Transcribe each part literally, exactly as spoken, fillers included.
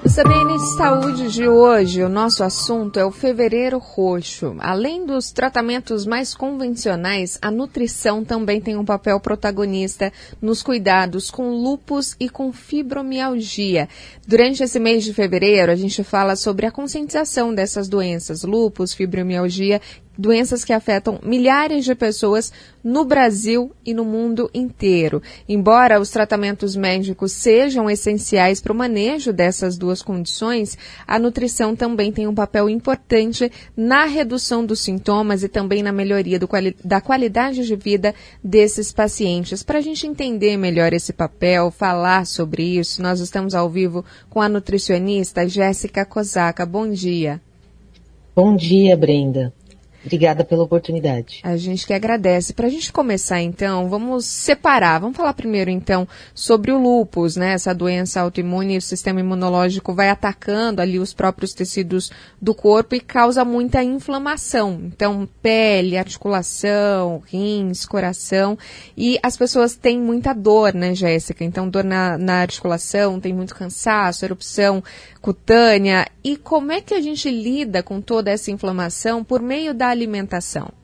O C B N Saúde de hoje, o nosso assunto é o Fevereiro Roxo. Além dos tratamentos mais convencionais, a nutrição também tem um papel protagonista nos cuidados com lúpus e com fibromialgia. Durante esse mês de fevereiro, a gente fala sobre a conscientização dessas doenças, lúpus, fibromialgia, doenças que afetam milhares de pessoas no Brasil e no mundo inteiro. Embora os tratamentos médicos sejam essenciais para o manejo dessas duas condições, a nutrição também tem um papel importante na redução dos sintomas e também na melhoria do quali- da qualidade de vida desses pacientes. Para a gente entender melhor esse papel, falar sobre isso, nós estamos ao vivo com a nutricionista Jéssica Kozaka. Bom dia. Bom dia, Brenda. Obrigada pela oportunidade. A gente que agradece. Para a gente começar, então, vamos separar. Vamos falar primeiro, então, sobre o lúpus, né? Essa doença autoimune, o sistema imunológico vai atacando ali os próprios tecidos do corpo e causa muita inflamação. Então, pele, articulação, rins, coração. E as pessoas têm muita dor, né, Jéssica? Então, dor na, na articulação, tem muito cansaço, erupção cutânea. E como é que a gente lida com toda essa inflamação por meio da alimentação?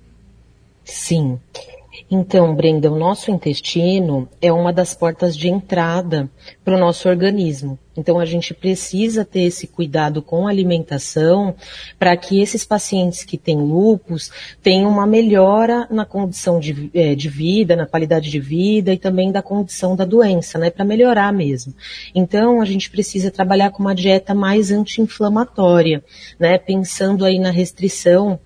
Sim. Então, Brenda, o nosso intestino é uma das portas de entrada para o nosso organismo. Então, a gente precisa ter esse cuidado com a alimentação para que esses pacientes que têm lúpus tenham uma melhora na condição de, é, de vida, na qualidade de vida e também da condição da doença, né, para melhorar mesmo. Então, a gente precisa trabalhar com uma dieta mais anti-inflamatória, né, pensando aí na restrição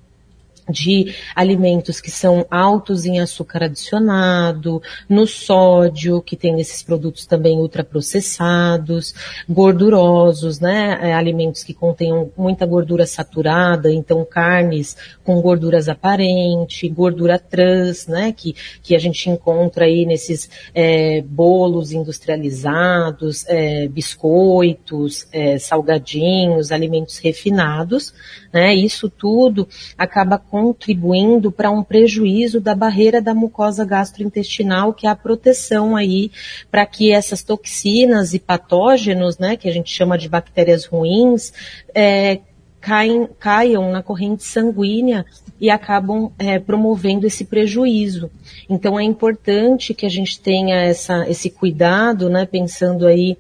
de alimentos que são altos em açúcar adicionado, no sódio, que tem esses produtos também ultraprocessados, gordurosos, né, é, alimentos que contenham muita gordura saturada, então carnes com gorduras aparentes, gordura trans, né, que, que a gente encontra aí nesses é, bolos industrializados, é, biscoitos, é, salgadinhos, alimentos refinados, né, isso tudo acaba contribuindo para um prejuízo da barreira da mucosa gastrointestinal, que é a proteção aí para que essas toxinas e patógenos, né, que a gente chama de bactérias ruins, é, caem, caiam na corrente sanguínea e acabam é, promovendo esse prejuízo. Então é importante que a gente tenha essa, esse cuidado, né, pensando aí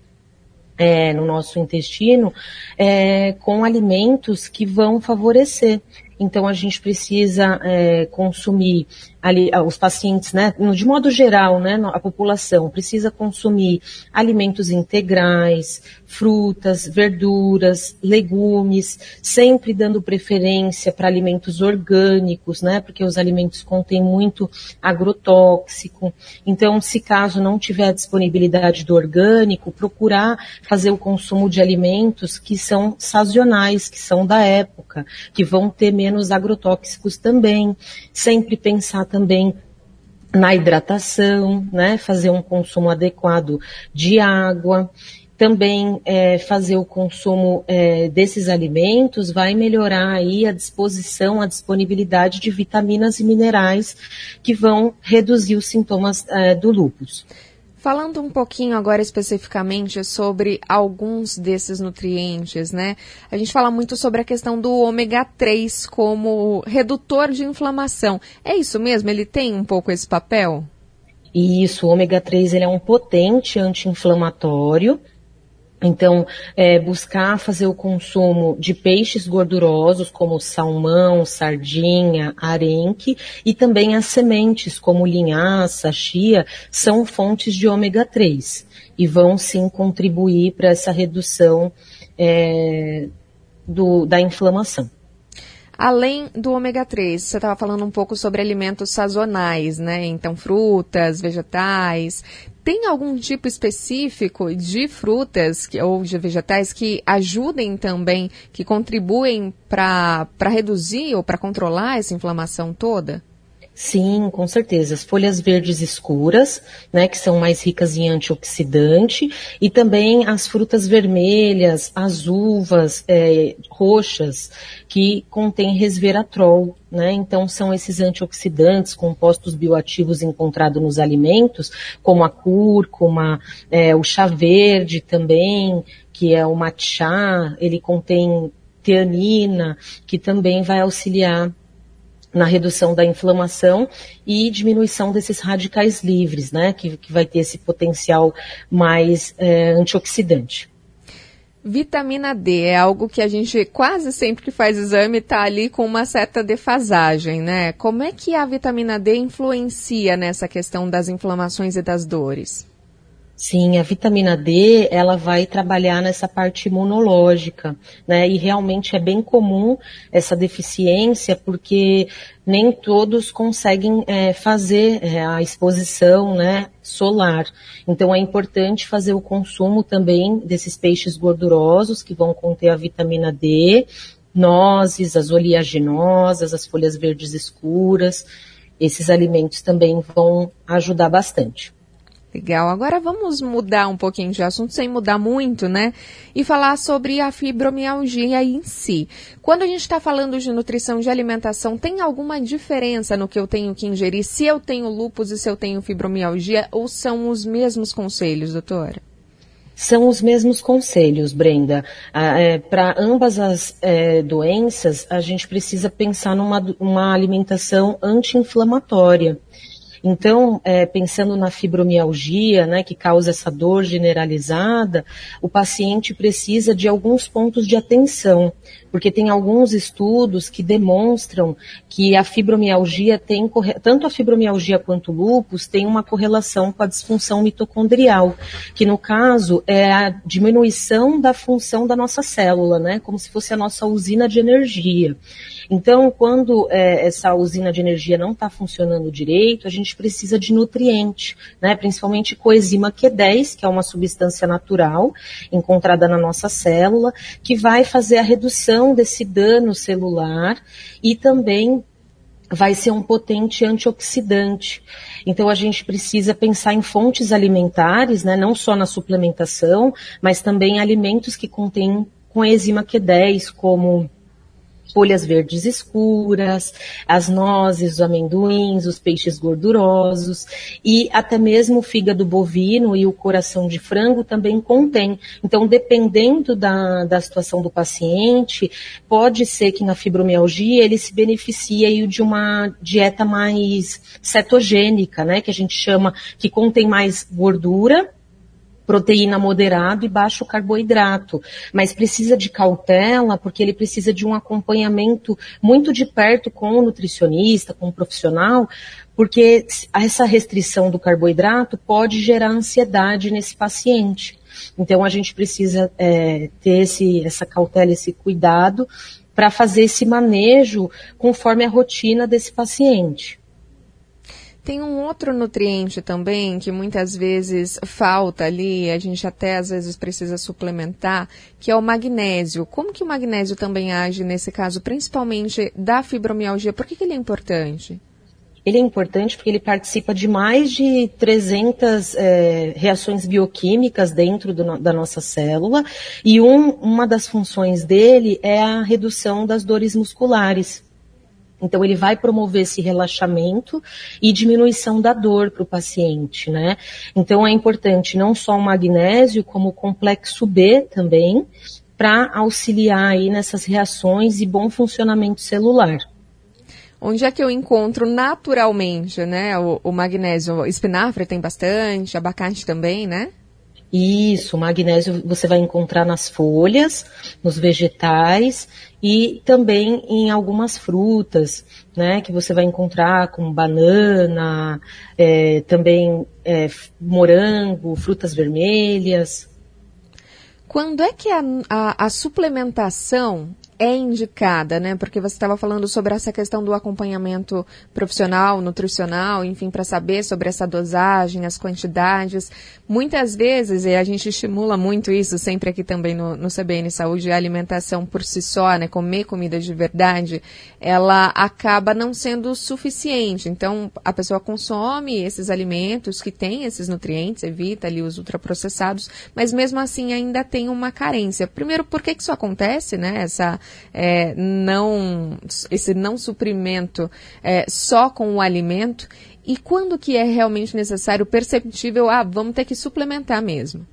É, no nosso intestino, é, com alimentos que vão favorecer. Então, a gente precisa é, consumir, ali, os pacientes, né, de modo geral, né, a população precisa consumir alimentos integrais, frutas, verduras, legumes, sempre dando preferência para alimentos orgânicos, né, porque os alimentos contêm muito agrotóxico. Então, se caso não tiver a disponibilidade do orgânico, procurar fazer o consumo de alimentos que são sazonais, que são da época, que vão ter menos agrotóxicos também. Sempre pensar também na hidratação, né? Fazer um consumo adequado de água. Também é, fazer o consumo é, desses alimentos vai melhorar aí a disposição, a disponibilidade de vitaminas e minerais que vão reduzir os sintomas é, do lúpus. Falando um pouquinho agora especificamente sobre alguns desses nutrientes, né? A gente fala muito sobre a questão do ômega três como redutor de inflamação. É isso mesmo? Ele tem um pouco esse papel? Isso, o ômega três ele é um potente anti-inflamatório. Então, é, buscar fazer o consumo de peixes gordurosos, como salmão, sardinha, arenque, e também as sementes, como linhaça, chia, são fontes de ômega três e vão sim contribuir para essa redução é, do, da inflamação. Além do ômega três, você estava falando um pouco sobre alimentos sazonais, né? Então, frutas, vegetais. Tem algum tipo específico de frutas que, ou de vegetais que ajudem também, que contribuem para para reduzir ou para controlar essa inflamação toda? Sim, com certeza. As folhas verdes escuras, né, que são mais ricas em antioxidante, e também as frutas vermelhas, as uvas é, roxas, que contêm resveratrol, né? Então são esses antioxidantes, compostos bioativos encontrados nos alimentos, como a cúrcuma, é, o chá verde também, que é o matcha, ele contém teanina, que também vai auxiliar na redução da inflamação e diminuição desses radicais livres, né, que, que vai ter esse potencial mais é, antioxidante. Vitamina D é algo que a gente quase sempre que faz exame está ali com uma certa defasagem, né? Como é que a vitamina D influencia nessa questão das inflamações e das dores? Sim, a vitamina D, ela vai trabalhar nessa parte imunológica, né? E realmente é bem comum essa deficiência, porque nem todos conseguem é, fazer é, a exposição, né, solar. Então é importante fazer o consumo também desses peixes gordurosos que vão conter a vitamina D, nozes, as oleaginosas, as folhas verdes escuras. Esses alimentos também vão ajudar bastante. Legal. Agora vamos mudar um pouquinho de assunto, sem mudar muito, né? E falar sobre a fibromialgia em si. Quando a gente está falando de nutrição, de alimentação, tem alguma diferença no que eu tenho que ingerir? Se eu tenho lúpus e se eu tenho fibromialgia, ou são os mesmos conselhos, doutora? São os mesmos conselhos, Brenda. Ah, é, para ambas as é, doenças, a gente precisa pensar numa uma alimentação anti-inflamatória. Então, é, pensando na fibromialgia, né, que causa essa dor generalizada, o paciente precisa de alguns pontos de atenção, porque tem alguns estudos que demonstram que a fibromialgia tem, tanto a fibromialgia quanto o lúpus, tem uma correlação com a disfunção mitocondrial, que no caso é a diminuição da função da nossa célula, né, como se fosse a nossa usina de energia. Então, quando é, essa usina de energia não está funcionando direito, a gente precisa de nutriente, né? Principalmente coenzima Q dez, que é uma substância natural encontrada na nossa célula, que vai fazer a redução desse dano celular e também vai ser um potente antioxidante. Então, a gente precisa pensar em fontes alimentares, né? Não só na suplementação, mas também alimentos que contêm coenzima Q dez, como folhas verdes escuras, as nozes, os amendoins, os peixes gordurosos e até mesmo o fígado bovino e o coração de frango também contém. Então, dependendo da, da situação do paciente, pode ser que na fibromialgia ele se beneficie aí de uma dieta mais cetogênica, né, que a gente chama, que contém mais gordura, proteína moderado e baixo carboidrato, mas precisa de cautela porque ele precisa de um acompanhamento muito de perto com o nutricionista, com o profissional, porque essa restrição do carboidrato pode gerar ansiedade nesse paciente. Então a gente precisa é, ter esse, essa cautela, esse cuidado para fazer esse manejo conforme a rotina desse paciente. Tem um outro nutriente também que muitas vezes falta ali, a gente até às vezes precisa suplementar, que é o magnésio. Como que o magnésio também age nesse caso, principalmente da fibromialgia? Por que que ele é importante? Ele é importante porque ele participa de mais de trezentas é, reações bioquímicas dentro do, da nossa célula e um, uma das funções dele é a redução das dores musculares. Então, ele vai promover esse relaxamento e diminuição da dor para o paciente, né? Então, é importante não só o magnésio, como o complexo B também, para auxiliar aí nessas reações e bom funcionamento celular. Onde é que eu encontro naturalmente, né, o, o magnésio? Espinafre tem bastante, abacate também, né? Isso, o magnésio você vai encontrar nas folhas, nos vegetais e também em algumas frutas, né, que você vai encontrar como banana, é, também é, morango, frutas vermelhas. Quando é que a, a, a suplementação é indicada, né? Porque você estava falando sobre essa questão do acompanhamento profissional, nutricional, enfim, para saber sobre essa dosagem, as quantidades. Muitas vezes, e a gente estimula muito isso sempre aqui também no, no C B N Saúde, a alimentação por si só, né? Comer comida de verdade, ela acaba não sendo suficiente. Então, a pessoa consome esses alimentos que têm esses nutrientes, evita ali os ultraprocessados, mas mesmo assim ainda tem uma carência. Primeiro, por que que isso acontece, né? Essa, é, não, esse não suprimento é, só com o alimento. E quando que é realmente necessário, perceptível, ah, vamos ter que suplementar mesmo?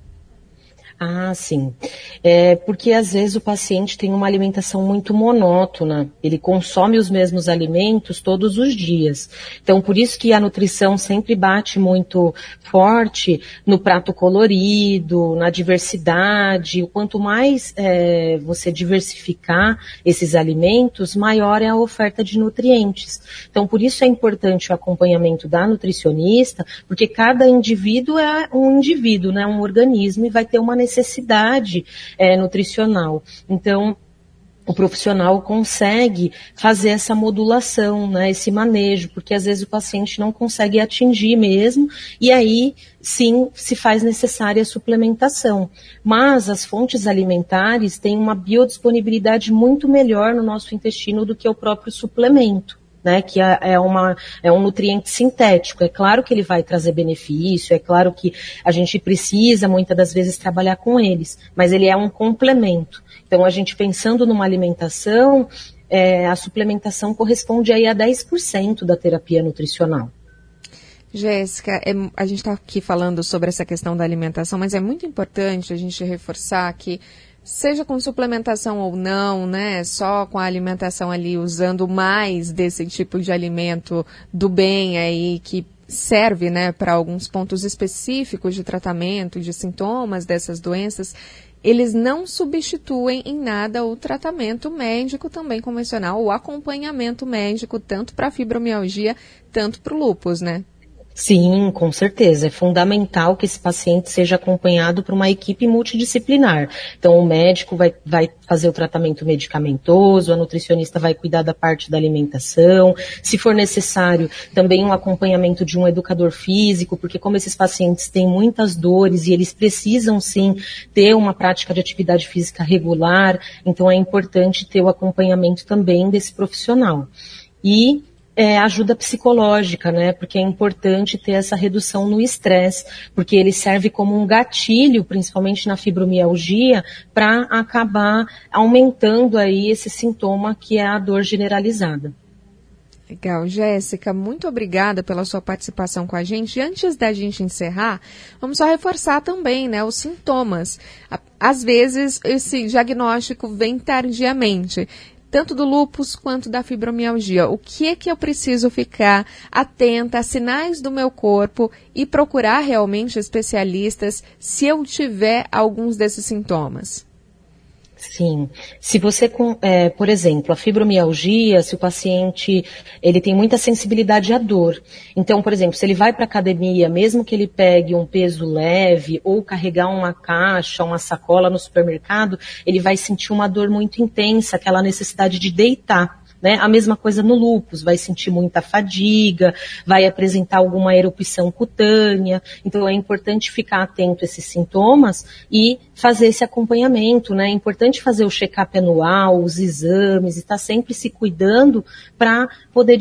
Ah, sim. É porque às vezes o paciente tem uma alimentação muito monótona, ele consome os mesmos alimentos todos os dias. Então, por isso que a nutrição sempre bate muito forte no prato colorido, na diversidade. Quanto mais é, você diversificar esses alimentos, maior é a oferta de nutrientes. Então, por isso é importante o acompanhamento da nutricionista, porque cada indivíduo é um indivíduo, né, um organismo, e vai ter uma necessidade necessidade é, nutricional. Então, o profissional consegue fazer essa modulação, né, esse manejo, porque às vezes o paciente não consegue atingir mesmo, e aí sim se faz necessária a suplementação. Mas as fontes alimentares têm uma biodisponibilidade muito melhor no nosso intestino do que o próprio suplemento. Né, que é, uma, é um nutriente sintético. É claro que ele vai trazer benefício, é claro que a gente precisa muitas das vezes trabalhar com eles, mas ele é um complemento. Então, a gente pensando numa alimentação, é, a suplementação corresponde aí a dez por cento da terapia nutricional. Jéssica, é, a gente está aqui falando sobre essa questão da alimentação, mas é muito importante a gente reforçar que seja com suplementação ou não, né, só com a alimentação ali, usando mais desse tipo de alimento do bem aí, que serve, né, para alguns pontos específicos de tratamento, de sintomas dessas doenças, eles não substituem em nada o tratamento médico também convencional, o acompanhamento médico, tanto para a fibromialgia, tanto para o lúpus, né? Sim, com certeza. É fundamental que esse paciente seja acompanhado por uma equipe multidisciplinar. Então, o médico vai, vai fazer o tratamento medicamentoso, a nutricionista vai cuidar da parte da alimentação. Se for necessário, também um acompanhamento de um educador físico, porque como esses pacientes têm muitas dores e eles precisam, sim, ter uma prática de atividade física regular, então é importante ter o acompanhamento também desse profissional. E É, ajuda psicológica, né? Porque é importante ter essa redução no estresse, porque ele serve como um gatilho, principalmente na fibromialgia, para acabar aumentando aí esse sintoma que é a dor generalizada. Legal, Jéssica, muito obrigada pela sua participação com a gente. E antes da gente encerrar, vamos só reforçar também, né, os sintomas. Às vezes, esse diagnóstico vem tardiamente, tanto do lúpus quanto da fibromialgia. O que é que eu preciso ficar atenta a sinais do meu corpo e procurar realmente especialistas se eu tiver alguns desses sintomas? Sim. Se você, é, por exemplo, a fibromialgia, se o paciente ele tem muita sensibilidade à dor. Então, por exemplo, se ele vai para a academia, mesmo que ele pegue um peso leve ou carregar uma caixa, uma sacola no supermercado, ele vai sentir uma dor muito intensa, aquela necessidade de deitar. Né? A mesma coisa no lúpus, vai sentir muita fadiga, vai apresentar alguma erupção cutânea, então é importante ficar atento a esses sintomas e fazer esse acompanhamento, né? É importante fazer o check-up anual, os exames, e estar sempre se cuidando para poder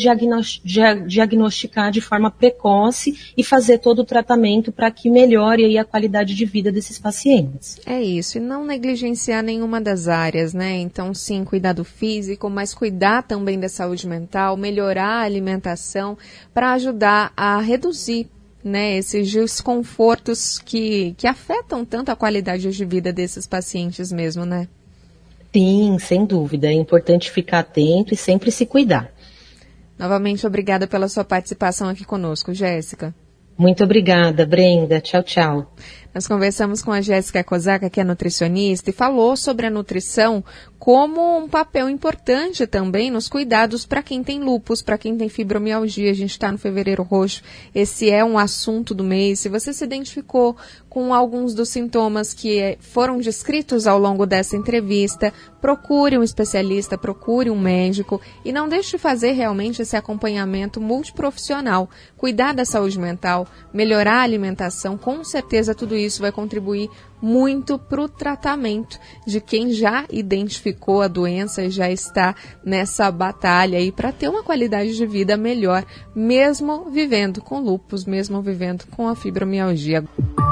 diagnosticar de forma precoce e fazer todo o tratamento para que melhore aí a qualidade de vida desses pacientes. É isso, e não negligenciar nenhuma das áreas, né? Então, sim, cuidado físico, mas cuidar também da saúde mental, melhorar a alimentação para ajudar a reduzir, né, esses desconfortos que, que afetam tanto a qualidade de vida desses pacientes mesmo, né? Sim, sem dúvida. É importante ficar atento e sempre se cuidar. Novamente, obrigada pela sua participação aqui conosco, Jéssica. Muito obrigada, Brenda. Tchau, tchau. Nós conversamos com a Jéssica Kozaka, que é nutricionista, e falou sobre a nutrição como um papel importante também nos cuidados para quem tem lúpus, para quem tem fibromialgia. A gente está no Fevereiro Roxo, esse é um assunto do mês. Se você se identificou com alguns dos sintomas que foram descritos ao longo dessa entrevista, procure um especialista, procure um médico e não deixe de fazer realmente esse acompanhamento multiprofissional. Cuidar da saúde mental, melhorar a alimentação, com certeza tudo isso vai contribuir muito para o tratamento de quem já identificou a doença e já está nessa batalha aí para ter uma qualidade de vida melhor, mesmo vivendo com lúpus, mesmo vivendo com a fibromialgia.